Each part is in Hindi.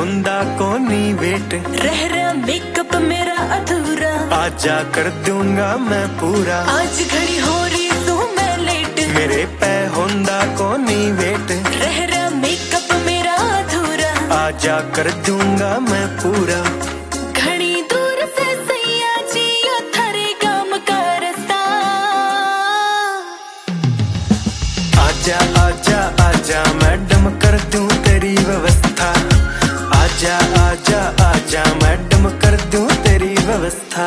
होंदा कोनी वेट, रह रहा मेकअप मेरा अधूरा, आजा कर दूंगा मैं पूरा। आज घड़ी हो रही तू मैं लेट, मेरे पे होंदा कोनी वेट, रह रहा मेकअप मेरा अधूरा, आजा कर दूंगा मैं पूरा। घड़ी दूर से सैया जी यो थारे गाम का रास्ता, आजा आजा आजा मैडम कर दूं तेरी व्यवस्था, आजा आजा आजा मैडम कर दूं तेरी व्यवस्था।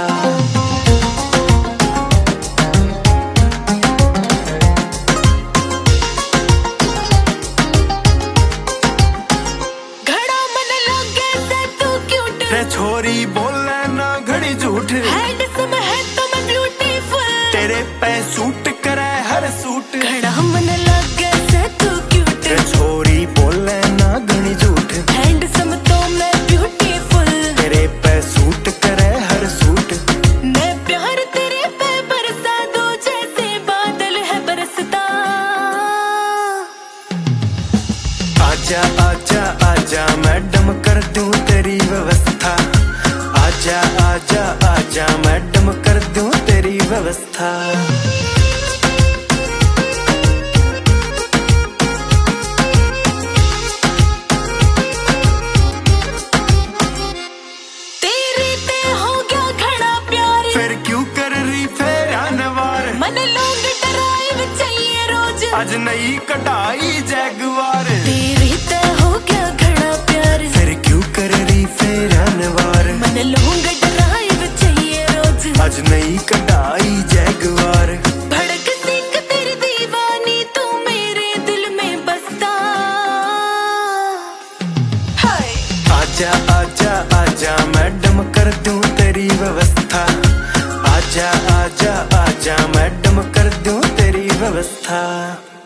घड़ा मन लगे से तू क्यूट, रे छोरी बोले ना घड़ी झूठ, हैंडसम है तो मैं ब्यूटीफुल, तेरे पे सूट करे हर सूट। घड़ा मन लगे से तू क्यूट, रे छोरी बोले ना घड़ी झूठ, हैंडसम तो मैं ब्यूटीफुल, तेरे पे सूट करे हर सूट। मैं प्यार तेरे पे बरसा दूं जैसे बादल है बरसता, आजा आजा आजा मैडम कर दूं तेरी व्यवस्था, आजा आजा आजा मैडम कर दूं तेरी व्यवस्था। तेरे ते हो गया घड़ा प्यार, फिर क्यों कर रही फेरा नवार, मन लॉन्ग ड्राइव चाहिए रोज, आज नई कटाई जैगवार। तेरे ते हो गया घड़ा प्यार, फिर क्यों कर रही फेरा नवार, मन लॉन्ग ड्राइव चाहिए रोज, आज नई कटाई जैगवार। भड़क सिंह तेरी दीवानी तू मेरे दिल में बसता, हाय आजा आजा आजा मैडम कर दूं तेरी व्यवस्था, आजा आजा आजा मैडम कर दूं तेरी व्यवस्था।